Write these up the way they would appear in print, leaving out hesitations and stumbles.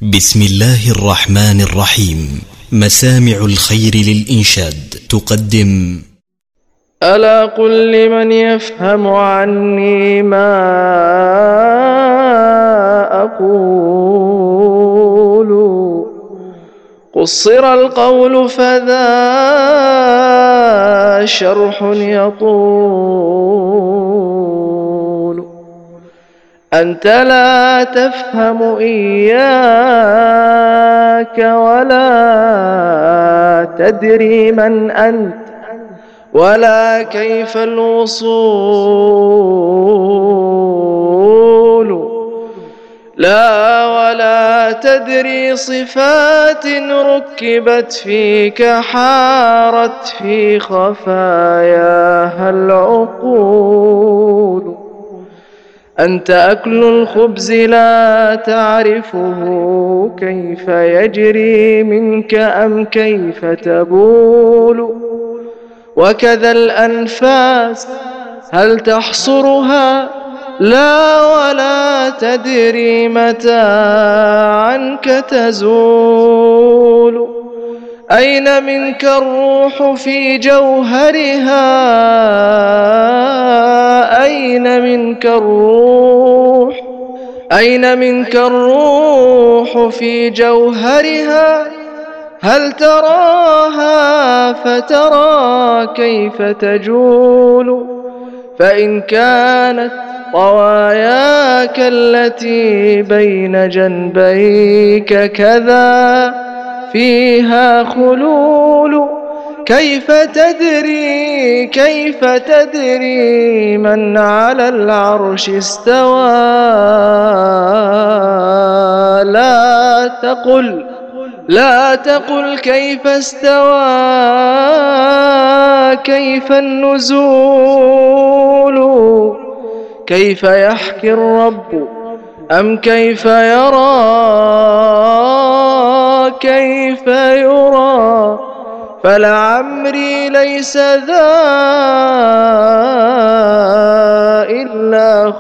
بسم الله الرحمن الرحيم. مسامع الخير للإنشاد تقدم: ألا قل لمن يفهم عني ما أقول، قصر القول فذا شرح يطول. أنت لا تفهم إياك ولا تدري من أنت ولا كيف الوصول، لا ولا تدري صفات ركبت فيك حارت في خفاياها العقول. أنت أكل الخبز لا تعرفه كيف يجري منك أم كيف تبول، وكذا الأنفاس هل تحصرها لا ولا تدري متى عنك تزول. أين منك الروح في جوهرها، أين منك الروح، أين منك الروح في جوهرها، هل تراها فترى كيف تجول. فإن كانت طواياك التي بين جنبيك كذا فيها خلول، كيف تدري من على العرش استوى. لا تقل كيف استوى، كيف النزول، كيف يحكي الرب أم كيف يرى، كيف يرى، فلعمري ليس ذا إلا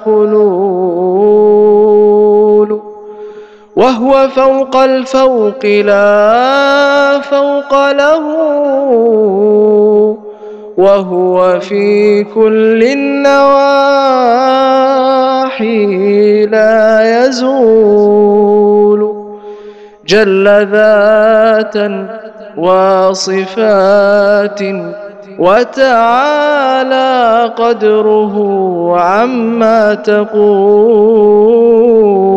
خلول. وهو فوق الفوق لا فوق له، وهو في كل النواحي لا يزول. جل ذاتا وصفات وتعالى قدره عما تقول.